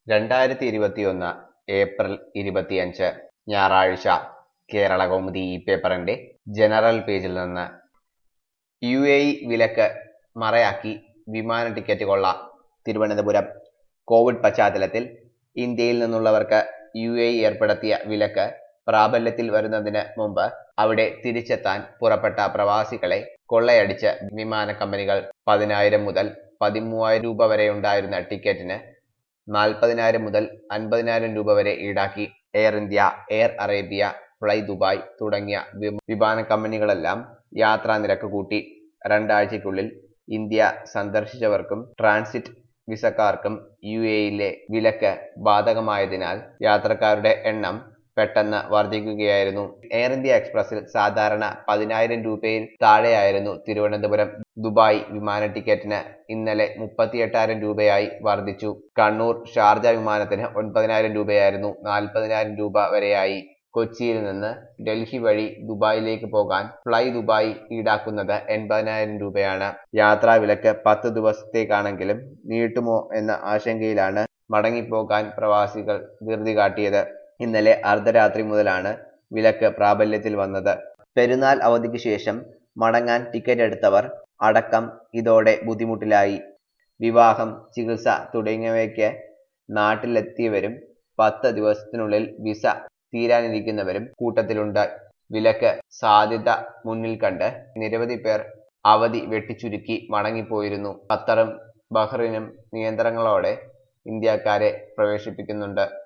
2021 April 25 ഞായറാഴ്ച കേരളകൗമുദി ഈ പേപ്പറിന്റെ ജനറൽ പേജിൽ നിന്ന് UAE വിലക്ക് മറയാക്കി വിമാന ടിക്കറ്റ് കൊള്ള. തിരുവനന്തപുരം. കോവിഡ് പശ്ചാത്തലത്തിൽ ഇന്ത്യയിൽ നിന്നുള്ളവർക്ക് UAE ഏർപ്പെടുത്തിയ വിലക്ക് പ്രാബല്യത്തിൽ വരുന്നതിന് മുമ്പ് അവിടെ തിരിച്ചെത്താൻ പുറപ്പെട്ട പ്രവാസികളെ കൊള്ളയടിച്ച് വിമാന കമ്പനികൾ 10,000 മുതൽ 13,000 രൂപ വരെയുണ്ടായിരുന്ന ടിക്കറ്റിന് 40,000 മുതൽ 50,000 രൂപ വരെ ഈടാക്കി. Air India, Air Arabia, fly Dubai തുടങ്ങിയ വിമാന കമ്പനികളെല്ലാം യാത്രാ നിരക്ക് കൂട്ടി. 2 ആഴ്ചയ്ക്കുള്ളിൽ ഇന്ത്യ സന്ദർശിച്ചവർക്കും ട്രാൻസിറ്റ് വിസക്കാർക്കും UAEയിലെ വിലക്ക് ബാധകമായതിനാൽ യാത്രക്കാരുടെ എണ്ണം പെട്ടെന്ന് വർദ്ധിക്കുകയായിരുന്നു. എയർ ഇന്ത്യ എക്സ്പ്രസിൽ സാധാരണ 10,000 രൂപയിൽ താഴെയായിരുന്നു തിരുവനന്തപുരം ദുബായ് വിമാന ടിക്കറ്റിന് ഇന്നലെ 38,000 രൂപയായി വർദ്ധിച്ചു. കണ്ണൂർ ഷാർജ വിമാനത്തിന് 9,000 രൂപയായിരുന്നു, 40,000 രൂപ വരെയായി. കൊച്ചിയിൽ നിന്ന് ഡൽഹി വഴി ദുബായിലേക്ക് പോകാൻ ഫ്ലൈ ദുബായ് ഈടാക്കുന്നത് 80,000 രൂപയാണ്. യാത്രാ വിലക്ക് 10 ദിവസത്തേക്കാണെങ്കിലും നീട്ടുമോ എന്ന ആശങ്കയിലാണ് മടങ്ങിപ്പോകാൻ പ്രവാസികൾ ധൃതി കാട്ടിയത്. ഇന്നലെ അർദ്ധരാത്രി മുതലാണ് വിലക്ക് പ്രാബല്യത്തിൽ വന്നത്. പെരുന്നാൾ അവധിക്ക് ശേഷം മടങ്ങാൻ ടിക്കറ്റ് എടുത്തവർ അടക്കം ഇതോടെ ബുദ്ധിമുട്ടിലായി. വിവാഹം, ചികിത്സ തുടങ്ങിയവയ്ക്ക് നാട്ടിലെത്തിയവരും 10 ദിവസത്തിനുള്ളിൽ വിസ തീരാനിരിക്കുന്നവരും കൂട്ടത്തിലുണ്ട്. വിലക്ക് സാധ്യത മുന്നിൽ കണ്ട് നിരവധി പേർ അവധി വെട്ടിച്ചുരുക്കി മടങ്ങിപ്പോയിരുന്നു. ഖത്തറും ബഹ്റൈനും നിയന്ത്രണങ്ങളോടെ ഇന്ത്യക്കാരെ പ്രവേശിപ്പിക്കുന്നുണ്ട്.